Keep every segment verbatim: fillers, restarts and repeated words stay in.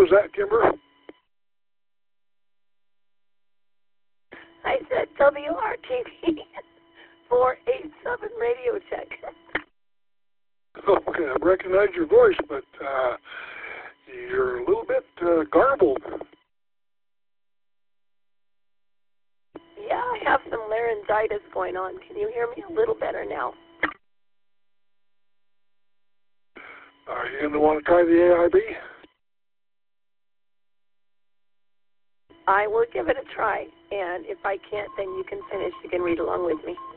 was that, Kimber? I said W R T V four eight seven radio check. Okay, I recognize your voice, but uh, you're a little bit uh, garbled. Yeah, I have some laryngitis going on. Can you hear me a little better now? Are you going to want to try the A I B? I will give it a try, and if I can't, then you can finish. You can read along with me.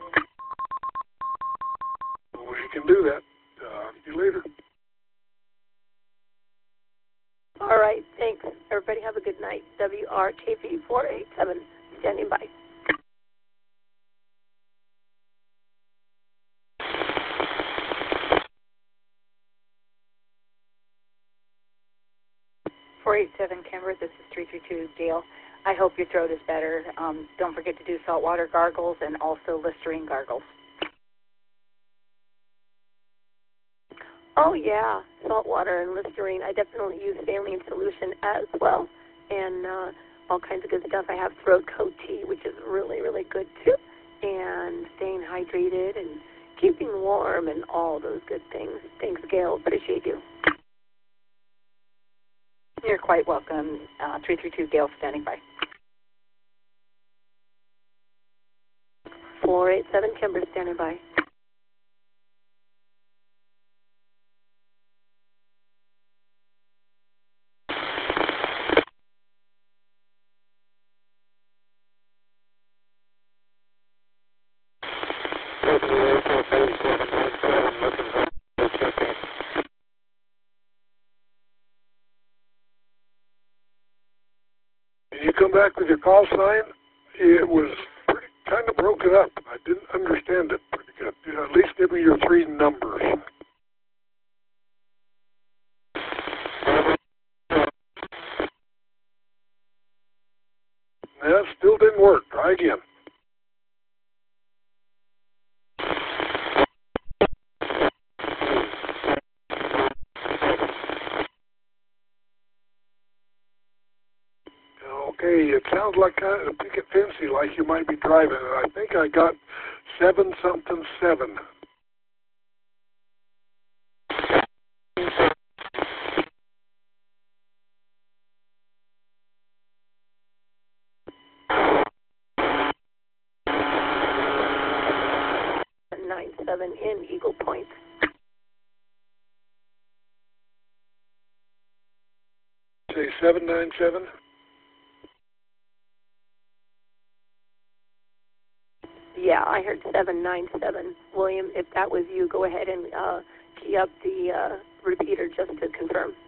We can do that. Uh, see you later. All right, thanks. Everybody have a good night. W R K V four eight seven, standing by. four eight seven Kimber, this is three three two Gail. I hope your throat is better. Um, don't forget to do saltwater gargles and also Listerine gargles. Oh, yeah, salt water and Listerine. I definitely use saline solution as well, and uh, all kinds of good stuff. I have throat coat tea, which is really, really good, too, and staying hydrated and keeping warm and all those good things. Thanks, Gail. Appreciate you. You're quite welcome. Uh, three three two Gail, standing by. four eight seven Kimber, standing by. Did you come back with your call sign? It was pretty, kind of broken up. I didn't understand it pretty good. You know, at least give me your three numbers. That still didn't work. Try again. Okay, it sounds like kind of picket fancy, like you might be driving. I think I got seven something seven. nine seven in Eagle Point. Say seven nine seven. Yeah, I heard seven nine seven. William, if that was you, go ahead and uh, key up the uh, repeater just to confirm.